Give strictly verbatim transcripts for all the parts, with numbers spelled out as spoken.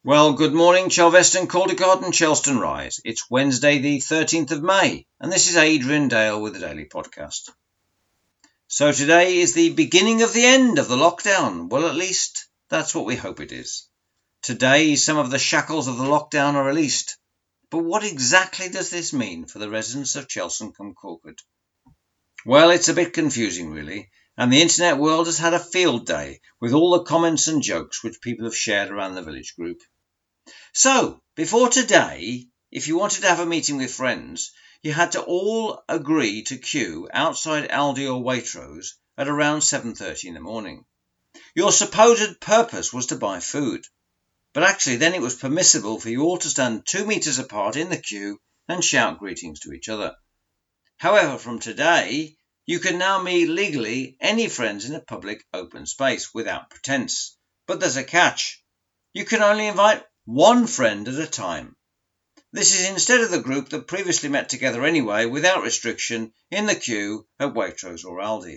Well, good morning, Chelveston, Caldecott and Chelston Rise. It's Wednesday the thirteenth of May, and this is Adrian Dale with the Daily Podcast. So today is the beginning of the end of the lockdown. Well, at least that's what we hope it is. Today, some of the shackles of the lockdown are released. But what exactly does this mean for the residents of Chelston-cum-Colquitt? Well, it's a bit confusing, really, and the internet world has had a field day with all the comments and jokes which people have shared around the village group. So, before today, if you wanted to have a meeting with friends, you had to all agree to queue outside Aldi or Waitrose at around seven thirty in the morning. Your supposed purpose was to buy food, but actually then it was permissible for you all to stand two metres apart in the queue and shout greetings to each other. However, from today, you can now meet legally any friends in a public open space without pretence. But there's a catch. You can only invite one friend at a time. This is instead of the group that previously met together anyway without restriction in the queue at Waitrose or Aldi.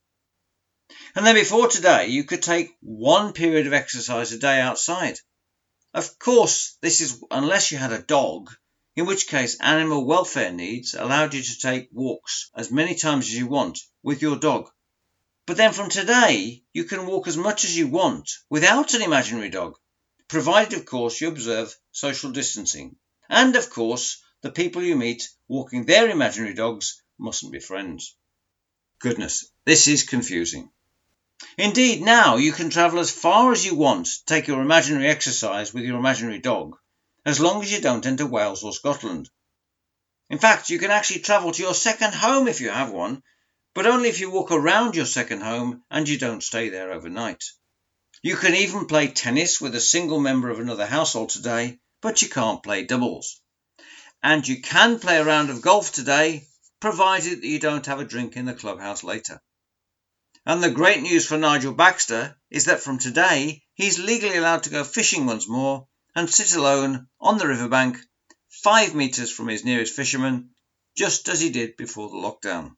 And then before today you could take one period of exercise a day outside. Of course, this is unless you had a dog, in which case animal welfare needs allowed you to take walks as many times as you want with your dog. But then from today you can walk as much as you want without an imaginary dog, provided, of course, you observe social distancing. And, of course, the people you meet walking their imaginary dogs mustn't be friends. Goodness, this is confusing. Indeed, now you can travel as far as you want to take your imaginary exercise with your imaginary dog, as long as you don't enter Wales or Scotland. In fact, you can actually travel to your second home if you have one, but only if you walk around your second home and you don't stay there overnight. You can even play tennis with a single member of another household today, but you can't play doubles. And you can play a round of golf today, provided that you don't have a drink in the clubhouse later. And the great news for Nigel Baxter is that from today, he's legally allowed to go fishing once more and sit alone on the riverbank, five metres from his nearest fisherman, just as he did before the lockdown.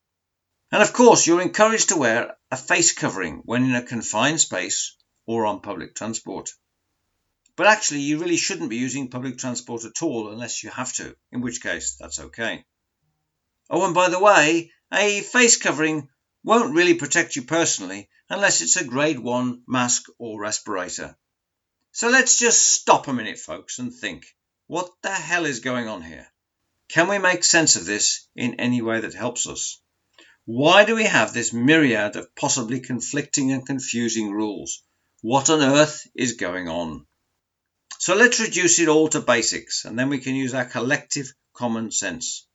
And of course, you're encouraged to wear a face covering when in a confined space or on public transport. But actually, you really shouldn't be using public transport at all unless you have to, in which case that's okay. Oh, and by the way, a face covering won't really protect you personally unless it's a grade one mask or respirator. So let's just stop a minute, folks, and think, what the hell is going on here? Can we make sense of this in any way that helps us? Why do we have this myriad of possibly conflicting and confusing rules? What on earth is going on? So let's reduce it all to basics, and then we can use our collective common sense.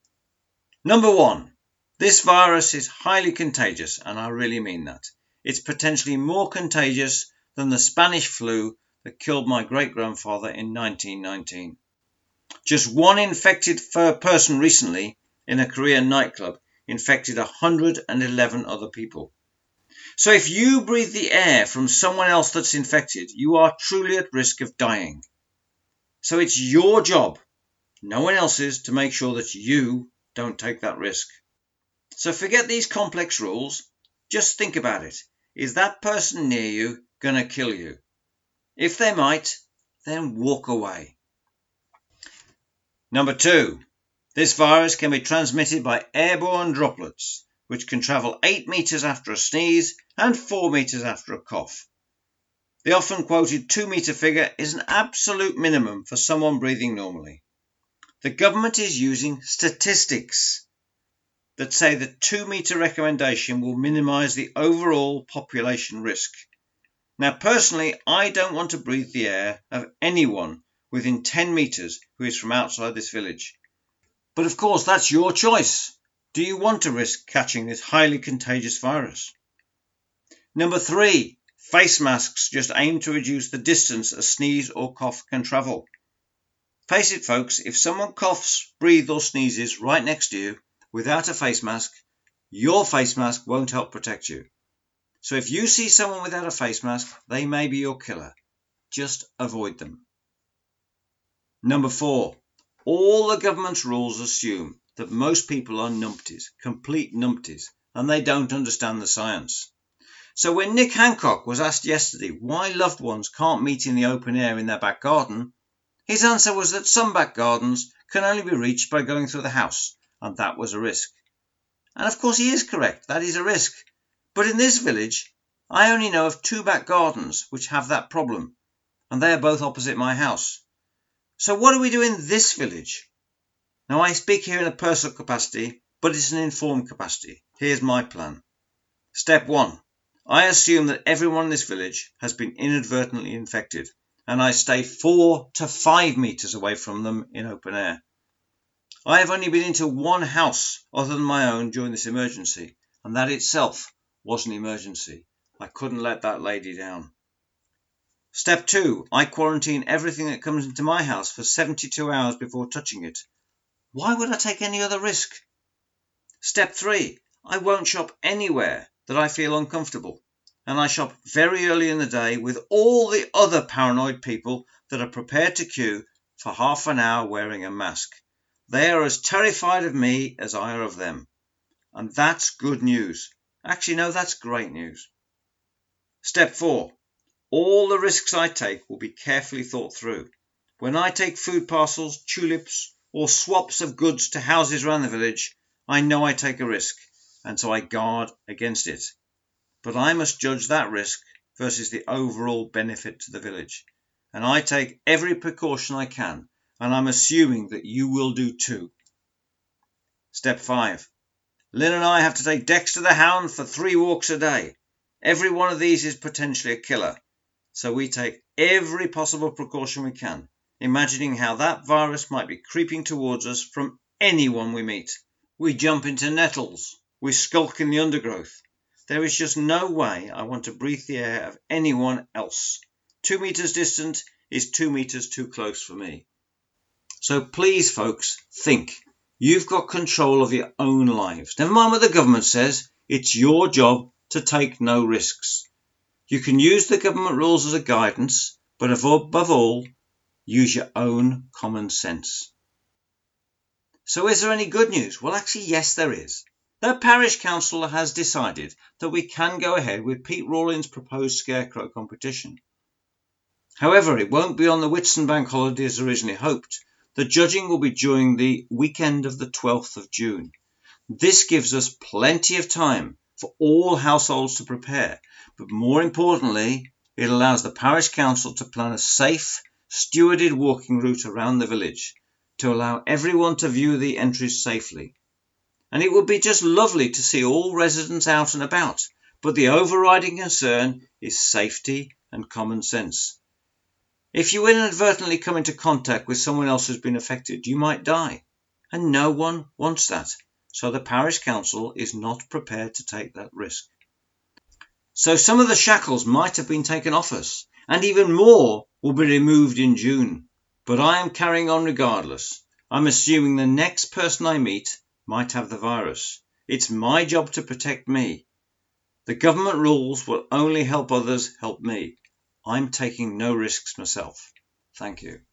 Number one, this virus is highly contagious, and I really mean that. It's potentially more contagious than the Spanish flu that killed my great-grandfather in nineteen nineteen. Just one infected person recently in a Korean nightclub infected one hundred eleven other people. So if you breathe the air from someone else that's infected, you are truly at risk of dying. So it's your job, no one else's, to make sure that you don't take that risk. So forget these complex rules. Just think about it. Is that person near you going to kill you? If they might, then walk away. Number two. This virus can be transmitted by airborne droplets, which can travel eight metres after a sneeze and four metres after a cough. The often quoted two metre figure is an absolute minimum for someone breathing normally. The government is using statistics that say the two metre recommendation will minimise the overall population risk. Now, personally, I don't want to breathe the air of anyone within ten metres who is from outside this village. But of course, that's your choice. Do you want to risk catching this highly contagious virus? Number three, face masks just aim to reduce the distance a sneeze or cough can travel. Face it, folks, if someone coughs, breathes or sneezes right next to you without a face mask, your face mask won't help protect you. So if you see someone without a face mask, they may be your killer. Just avoid them. Number four, all the government's rules assume that most people are numpties, complete numpties, and they don't understand the science. So when Nick Hancock was asked yesterday why loved ones can't meet in the open air in their back garden, his answer was that some back gardens can only be reached by going through the house, and that was a risk. And of course he is correct, that is a risk. But in this village, I only know of two back gardens which have that problem, and they are both opposite my house. So what do we do in this village? Now I speak here in a personal capacity, but it's an informed capacity. Here's my plan. Step one. I assume that everyone in this village has been inadvertently infected, and I stay four to five metres away from them in open air. I have only been into one house other than my own during this emergency, and that itself was an emergency. I couldn't let that lady down. Step two. I quarantine everything that comes into my house for seventy-two hours before touching it. Why would I take any other risk? Step three. I won't shop anywhere that I feel uncomfortable, and I shop very early in the day with all the other paranoid people that are prepared to queue for half an hour wearing a mask. They are as terrified of me as I are of them. And that's good news. Actually, no, that's great news. Step four. All the risks I take will be carefully thought through. When I take food parcels, tulips, or swaps of goods to houses around the village, I know I take a risk, and so I guard against it. But I must judge that risk versus the overall benefit to the village. And I take every precaution I can, and I'm assuming that you will do too. Step five. Lynn and I have to take Dexter the hound for three walks a day. Every one of these is potentially a killer. So we take every possible precaution we can, imagining how that virus might be creeping towards us from anyone we meet. We jump into nettles. We skulk in the undergrowth. There is just no way I want to breathe the air of anyone else. Two metres distant is two metres too close for me. So please, folks, think. You've got control of your own lives. Never mind what the government says. It's your job to take no risks. You can use the government rules as a guidance, but above all, use your own common sense. So is there any good news? Well, actually, yes, there is. The parish council has decided that we can go ahead with Pete Rawlins' proposed scarecrow competition. However, it won't be on the Whitsun bank holiday as originally hoped. The judging will be during the weekend of the twelfth of June. This gives us plenty of time for all households to prepare, but more importantly, it allows the parish council to plan a safe, stewarded walking route around the village to allow everyone to view the entries safely. And it would be just lovely to see all residents out and about, but the overriding concern is safety and common sense. If you inadvertently come into contact with someone else who's been affected, you might die, and no one wants that. So the parish council is not prepared to take that risk. So some of the shackles might have been taken off us, and even more will be removed in June. But I am carrying on regardless. I'm assuming the next person I meet might have the virus. It's my job to protect me. The government rules will only help others help me. I'm taking no risks myself. Thank you.